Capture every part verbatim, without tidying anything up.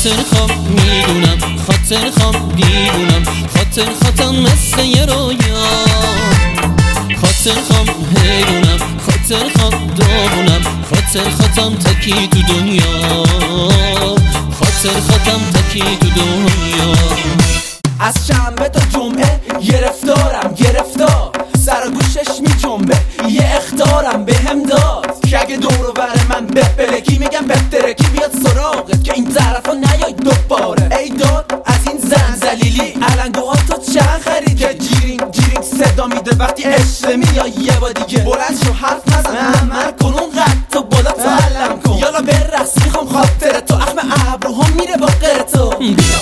خاطر خوام میدونم، خاطر خوام دیوونم، خاطر خاطرم مثل یه رویا. خاطر خوام حیرونم، خاطر خوام داغونم، خاطر خاطرم تکی تو دنیا، خاطر خاطرم تکی تو دنیا. از شنبه تا جمعه گرفتارم گرفتار، سر گوشش می جنبه یه اخطارم به هم داد که اگه دورو بر من بپلکی میگم بپترکی بیاد سراغت که این طرفا نیای دوباره. ای داد از این زن زلیلی علنگوها تو چند خرید که جیرینگ جیرینگ صدا میده وقتی عشق میای یه با دیگه. بلند شو حرف نزن عمل کن اون قد تو بالا تو علم کن، یالا برقص میخوام خاطر تو، اخم ابروها میره با غیر تو. بیا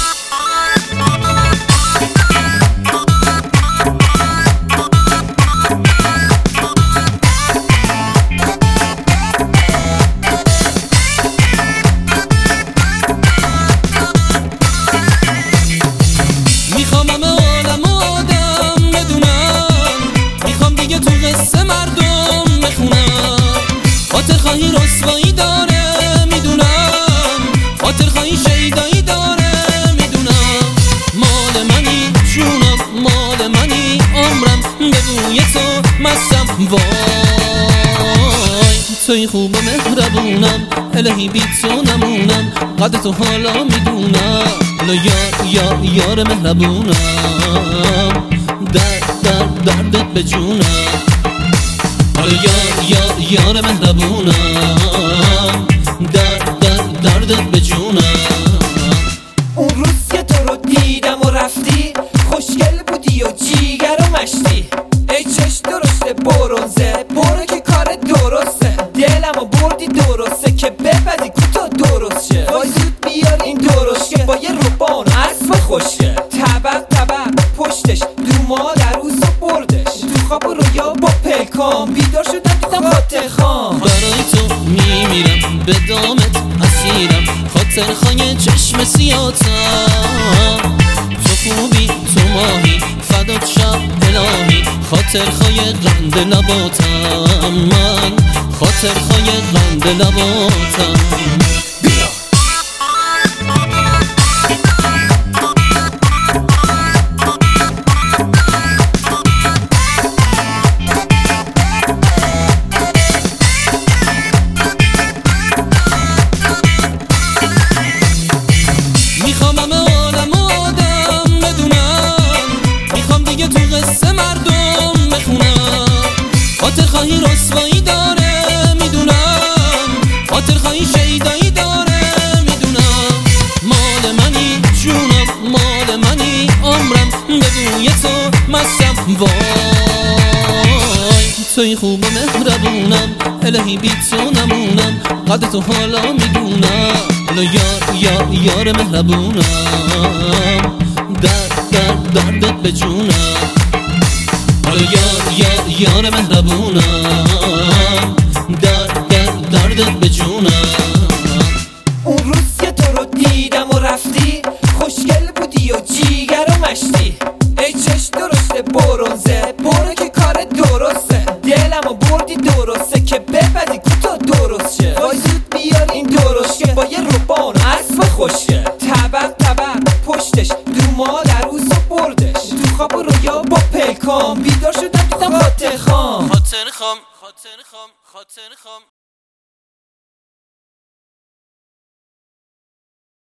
خاطر خواهی رسوایی داره میدونم، خاطر خواهی شیدایی داره میدونم. مال منی جونم، مال منی عمرم، به بوی تو مستم وای. توی خوب و مهربونم، الهی بی تو نمونم، قدر تو حالا میدونم. حالا یار یار یار مهربونم، درد درد دردت به جونم. حالا یار یار یار مهربونم، درد درد دردت به جونم. اون روز که تو رو دیدم و رفتی، خوشگل بودی و جیگر و مشتی. ای چش درشته برونزه، برو که کار درسته، دلم و بردی درسته که بپدی کوتا درست شه. وای زود بیار این درشته با یه روبان اسب خوشه، طبق طبق پشتش دو مادر روز و بردش. تو خواب و رویا با پلکام بیدار شدم دیدم خاطر خام. برای تو میمیرم به دامت اسیرم، خاطر خواهی چشم سیاتم. تو خوبی تو ماهی فدات شب الهی، خاطر خواهی قند لباتم من، خاطر خواهی قند لباتم. خاطر خواهی رسوایی داره میدونم، خاطر خواهی شیدایی داره میدونم. مال منی جونم، مال منی عمرم، به بوی تو مستم وای. توی خوب و مهربونم، الهی بی تو نمونم، قدر تو حالا میدونم. حالا یار یار یار مهربونم، درد درد دردت به جونم. حالا یار یار یار مهربونم، درد درد دردت به جونم. اون روز که تو رو دیدم و رفتی، خوشگل بودی و جیگر و مشتی. ای چش درشته برونزه، برو که کار درسته، دلم و بردی درسته که بپدی کوتا درست شه. وای زود بیار این درشته با یه روبان اسب خوشه، طبق طبق پشتش دو مادر روز و بردش. تو خواب و رویا با پلکام بیدار شدم دیدم خاطر خام. خاطر خام خاطر خام خاطر خام